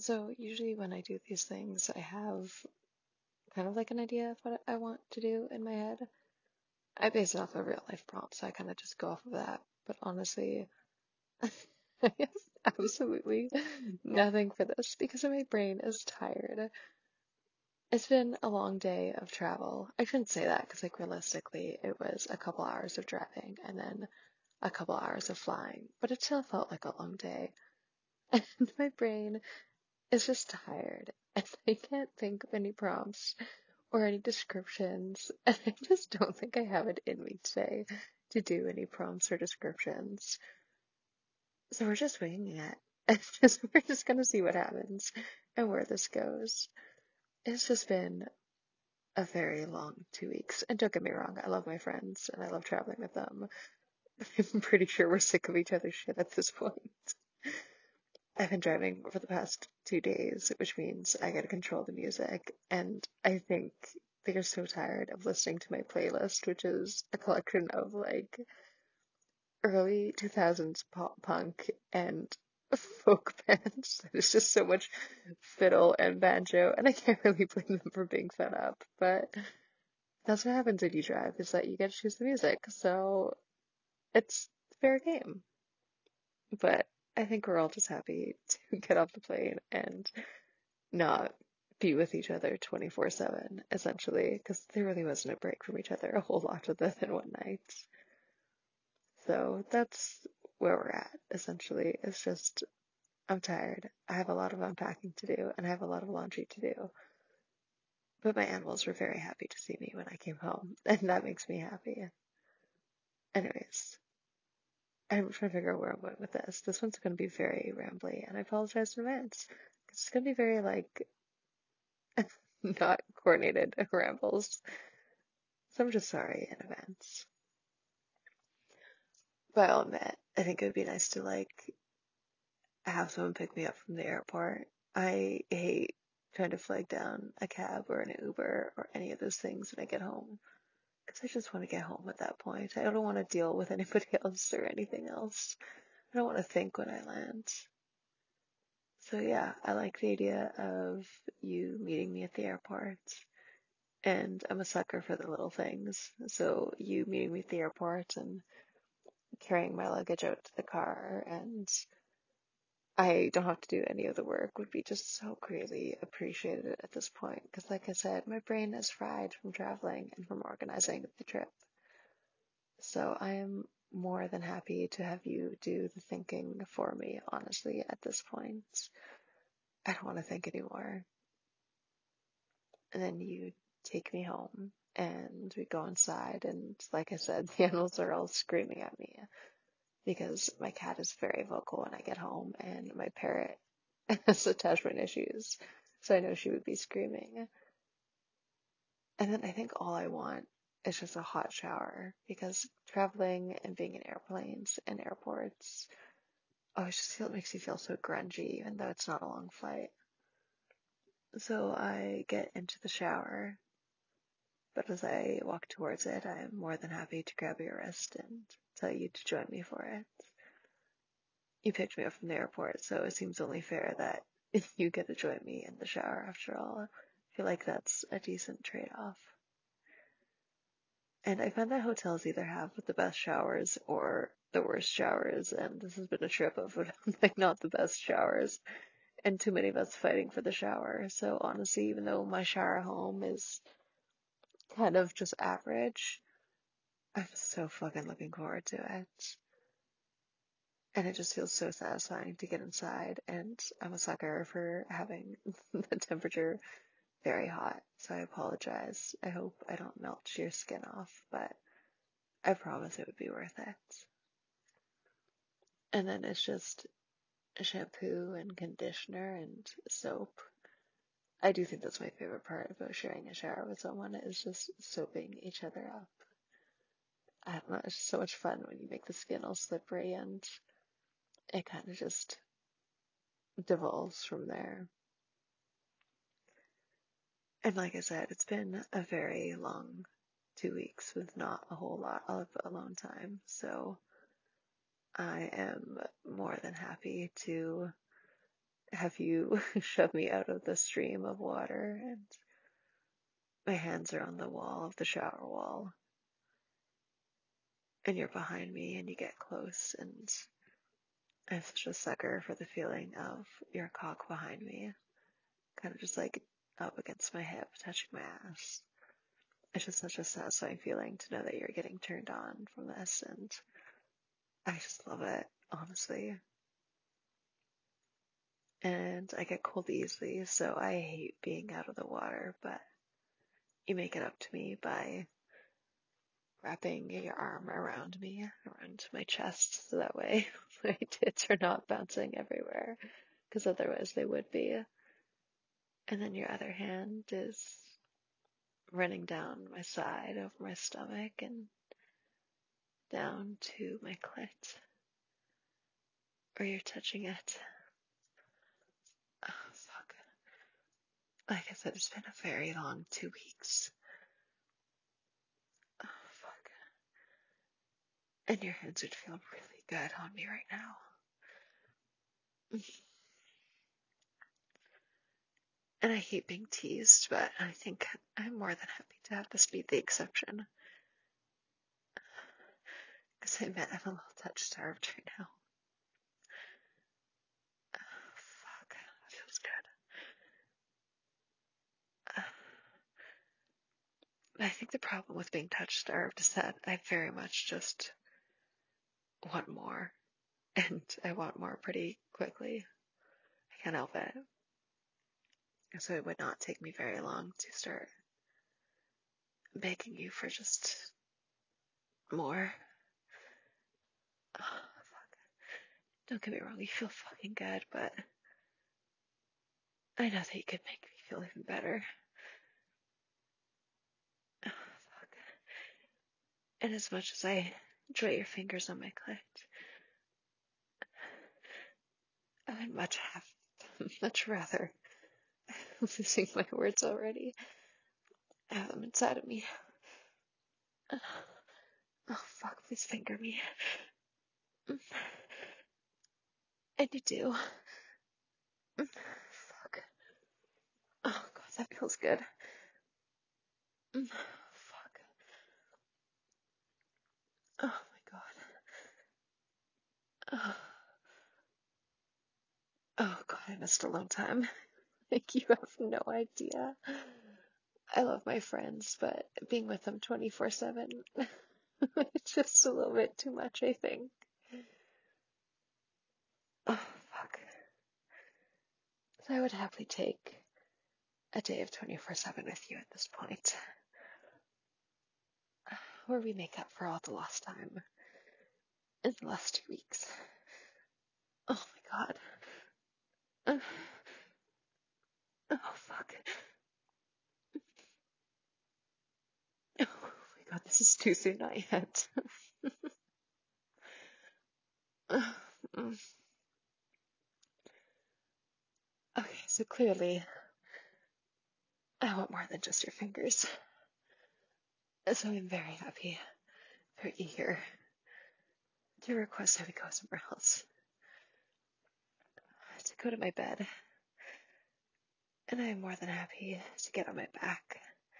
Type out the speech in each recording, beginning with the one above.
So usually when I do these things, I have kind of like an idea of what I want to do in my head. I base it off of real life prompts, so I kind of just go off of that. But honestly, I have absolutely nothing for this because my brain is tired. It's been a long day of travel. I shouldn't say that because, like, realistically, it was a couple hours of driving and then a couple hours of flying, but it still felt like a long day. And my brain is just tired, and I can't think of any prompts or any descriptions, and I just don't think I have it in me today to do any prompts or descriptions. So we're just winging it. We're just gonna see what happens and where this goes. It's just been a very long 2 weeks. And don't get me wrong, I love my friends and I love traveling with them. I'm pretty sure we're sick of each other's shit at this point. I've been driving for the past 2 days, which means I gotta control the music. And I think they're so tired of listening to my playlist, which is a collection of like early 2000s pop punk and folk bands. There's just so much fiddle and banjo, and I can't really blame them for being fed up. But that's what happens when you drive, is that you get to choose the music. So it's fair game. But I think we're all just happy to get off the plane and not be with each other 24/7, essentially, because there really wasn't a break from each other a whole lot other than one night. So that's where we're at, essentially. It's just, I'm tired. I have a lot of unpacking to do, and I have a lot of laundry to do. But my animals were very happy to see me when I came home, and that makes me happy. Anyways, I'm trying to figure out where I'm going with this. This one's going to be very rambly, and I apologize in advance. It's going to be very, like, not coordinated rambles. So I'm just sorry in advance. But I'll admit, I think it would be nice to, like, have someone pick me up from the airport. I hate trying to flag down a cab or an Uber or any of those things when I get home. Because I just want to get home at that point. I don't want to deal with anybody else or anything else. I don't want to think when I land. So yeah, I like the idea of you meeting me at the airport. And I'm a sucker for the little things. So you meeting me at the airport and carrying my luggage out to the car and I don't have to do any of the work would be just so greatly appreciated at this point. Because, like I said, my brain is fried from traveling and from organizing the trip. So I am more than happy to have you do the thinking for me, honestly, at this point. I don't want to think anymore. And then you take me home and we go inside. And like I said, the animals are all screaming at me because my cat is very vocal when I get home and my parrot has attachment issues. So I know she would be screaming. And then I think all I want is just a hot shower because traveling and being in airplanes and airports, oh, it makes you feel so grungy, even though it's not a long flight. So I get into the shower, but as I walk towards it, I am more than happy to grab your wrist and tell you to join me for it. You picked me up from the airport, so it seems only fair that you get to join me in the shower after all. I feel like that's a decent trade-off. And I find that hotels either have the best showers or the worst showers, and this has been a trip of like not the best showers, and too many of us fighting for the shower. So honestly, even though my shower home is kind of just average, I'm so fucking looking forward to it. And it just feels so satisfying to get inside, and I'm a sucker for having the temperature very hot, so I apologize. I hope I don't melt your skin off, but I promise it would be worth it. And then it's just shampoo and conditioner and soap. I do think that's my favorite part about sharing a shower with someone is just soaping each other up. I don't know, it's just so much fun when you make the skin all slippery and it kind of just devolves from there. And like I said, it's been a very long 2 weeks with not a whole lot of alone time. So I am more than happy to have you shove me out of the stream of water, and my hands are on the wall of the shower wall, and you're behind me, and you get close, and I'm such a sucker for the feeling of your cock behind me, kind of just like up against my hip, touching my ass. It's just such a satisfying feeling to know that you're getting turned on from this, and I just love it, honestly. And I get cold easily, so I hate being out of the water, but you make it up to me by wrapping your arm around me, around my chest, so that way my tits are not bouncing everywhere, because otherwise they would be. And then your other hand is running down my side, over my stomach, and down to my clit, or you're touching it. Oh, fuck. Like I said, it's been a very long 2 weeks. Oh, fuck. And your hands would feel really good on me right now. And I hate being teased, but I think I'm more than happy to have this be the exception. Because I admit I'm a little touch starved right now. Oh, fuck. That feels good. I think the problem with being touch starved is that I very much just want more. And I want more pretty quickly. I can't help it. So it would not take me very long to start begging you for just more. Oh, fuck. Don't get me wrong, you feel fucking good, but I know that you could make me feel even better. Oh, fuck. And as much as I enjoy your fingers on my clit, I would much rather, I'm losing my words already, have them inside of me. Oh, fuck, please finger me. And you do. Fuck. Oh, God, that feels good. Fuck. Oh, my God. Oh, oh, God, I missed alone time. Like, you have no idea. I love my friends, but being with them 24/7, it's just a little bit too much, I think. Oh, fuck. So I would happily take a day of 24/7 with you at this point, where we make up for all the lost time in the last 2 weeks. Oh my God. Oh, oh fuck. Oh my God, this is too soon, not yet. Okay, so clearly I want more than just your fingers. So I'm very happy, very eager to request that we go somewhere else, to go to my bed. And I am more than happy to get on my back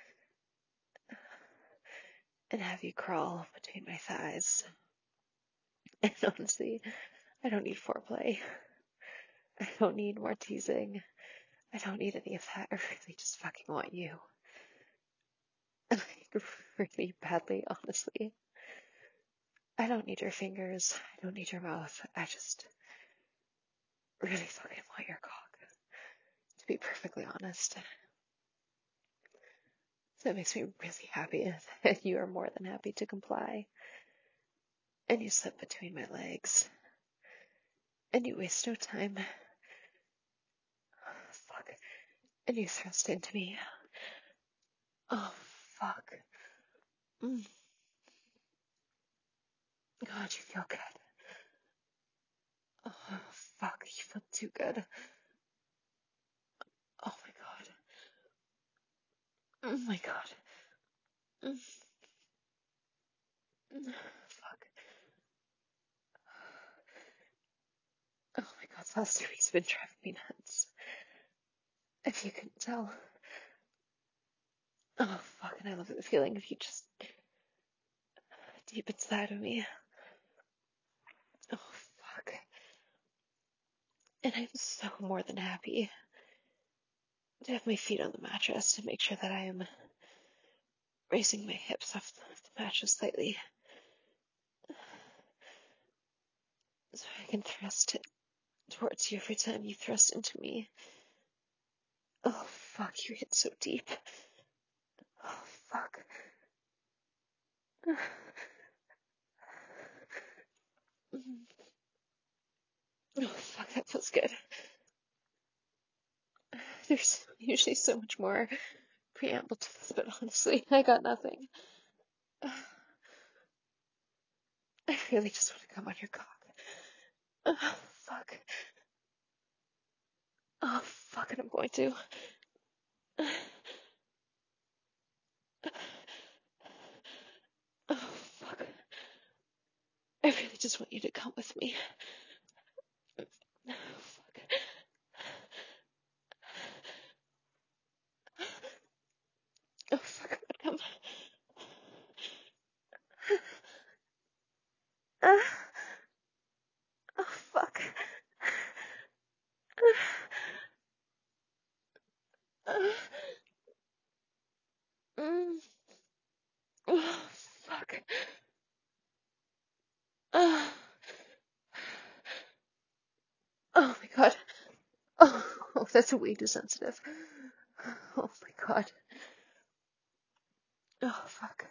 and have you crawl between my thighs. And honestly, I don't need foreplay. I don't need more teasing. I don't need any of that. I really just fucking want you. Like, really badly, honestly. I don't need your fingers. I don't need your mouth. I just really fucking want your cock, to be perfectly honest. So it makes me really happy that you are more than happy to comply. And you slip between my legs. And you waste no time. Fuck. And you thrust into me. Oh, fuck. Mm. God, you feel good. Oh, fuck. You feel too good. Oh, my God. Oh, my God. Mm. Fuck. Oh, my This last 2 weeks have been driving me nuts. If you couldn't tell. Oh, fuck, and I love the feeling of you just deep inside of me. Oh, fuck. And I'm so more than happy to have my feet on the mattress to make sure that I am raising my hips off the mattress slightly so I can thrust it towards you every time you thrust into me. Oh, fuck, you hit so deep. Oh, fuck. Oh, fuck, that feels good. There's usually so much more preamble to this, but honestly, I got nothing. I really just want to come on your cock. Oh, fuck. Oh, fuck it, I'm going to. Oh, fuck. I really just want you to come with me. Oh, fuck. Oh, fuck, I'm gonna come. Oh, fuck. Mm. Oh, fuck. Oh, oh my god. Oh, that's way too sensitive. Oh my god. Oh, fuck.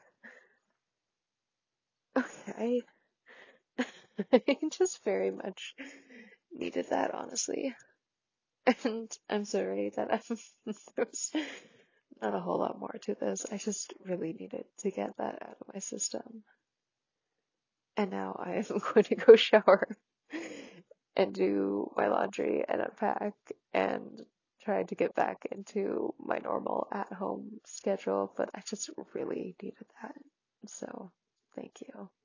Okay. I just very much needed that, honestly. And I'm sorry that there's not a whole lot more to this. I just really needed to get that out of my system. And now I am going to go shower and do my laundry and unpack and try to get back into my normal at home schedule. But I just really needed that. So thank you.